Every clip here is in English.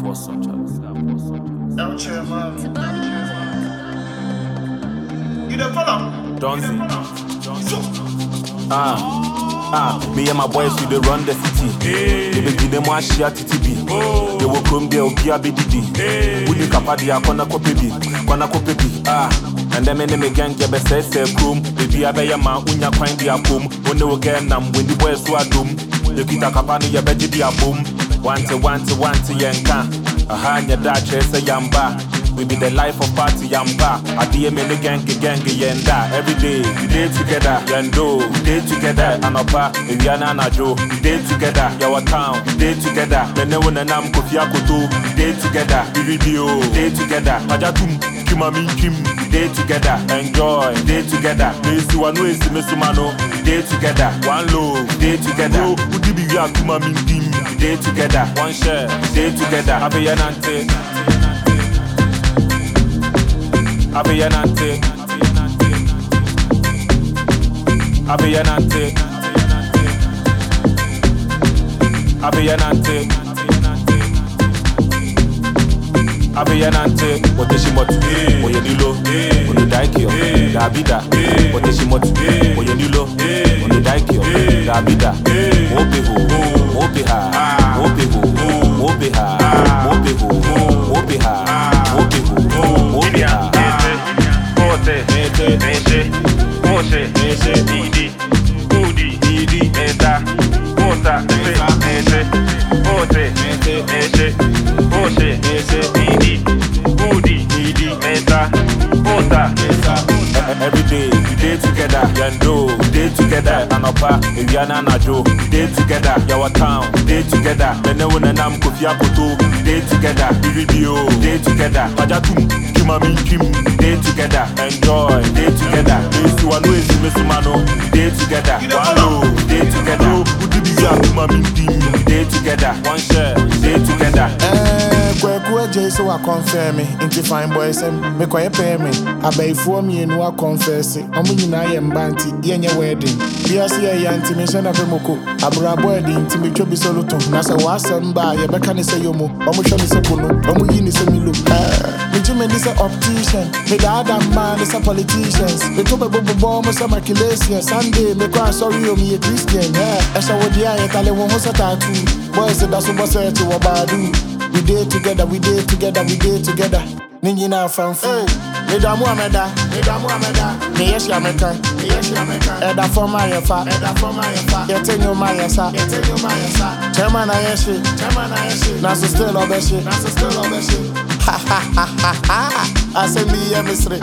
Don't chill, man. You the follow? Donzi. Me and my boys, we dey run the city. They be them one share TTB. They will come there, be a BDD. We do kapadia, kona kopebi. And then me gang get be say room. Baby, I be your man, unya find the boom. When they will get nam, when the boys who are doom. The kita kapani, ya beji be a boom. Want to yanka. Aha, nya da chase yamba. We be the life of party yamba. I be a many gang yenda. Every day, we day together. Yendo, we day together. Anopa, Indiana na Joe. We day together. Yawa town, we day together. Benewo na nam kofia koto. We day together. Video, we day together. Majatum, kimami kim. We day together. Enjoy, we day together. Mesi wanu esi mesumano. We day together. One low, we day together. Udi bi ya kumami kim. We day together. One share, we day together. Abeyanante. Abeyanante. Oteshimotu, Oyedilo, Oyedaikio, Dabida, Oteshimotu, Oyedilo, Oyedaikio, Dabida, Mopehu, Every day, we day together. Yendo, we day together. Anopa, Indiana na Joe, we day together. Yawa town, we day together. Benewo na nam kofia koto, we day together. Video, we day together. Majatum, kimami kim, we day together. Enjoy, we day together. Mesi wanu esi mesumano, we day together. One low, we day together. Udi bi ya kimami kim, we day together. One share, we day together. Kwekwe J so I confirm me. Inti fine boys me kwaye pay me. Abay for me no I confess it. Omo nyina ye mbanti yenye wedding. Biasi ye yanti me shana bemoko. Abura wedding ti me twobi soluto. Na se wasem ba ye beka ne se yomo. Omo hwe me se kono. Omo yi ne se mi lo. Me jime ni se optician. Me da adam man is a politicians. Me to be bobo mo se maculation. Sunday me kwa sorry o me a Christian. E sha wodi aye tale won ho se tattoo. Boys say that's what say to wabadu. We day together. Ningina from food. Medamu ameda. Me yeshi ameka. Eda for my fa. Yetenyo my sa. Chema na yeshi. Naso still obeshi. Ha ha ha ha ha. Asembi ye misri.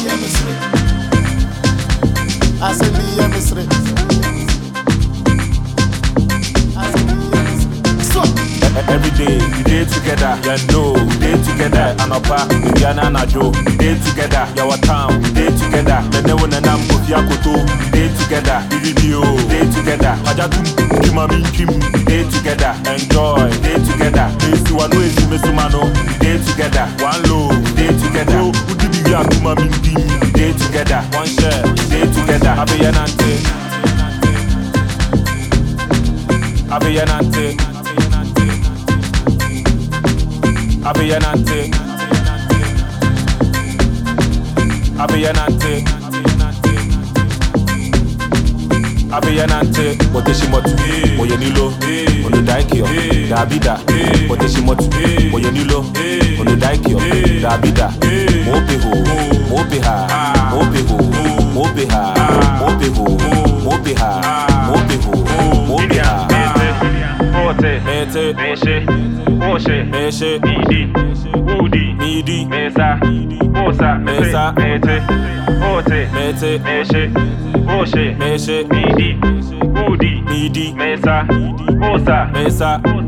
Every day, we day together. Yendo, we day together. Anopa, Indiana na Joe, we day together. Yawa town, we day together. Benewo na nam kofia koto, we day together. Video, we day together. Majatum, kimami kim, we day together. Enjoy, we day together. Mesi wanu esi mesumano, we day together. One low, we day together. Udi bi ya kumami kim, we day together. One share, we day together. Abeyanante. Oteshimotu, Oyedilo, Oyedaikio, Dabida, Oteshimotu, Oyedilo, Oyedaikio, Dabida, Mopehu, Meshe, Nidi, Mesa, Nidi, Mesa,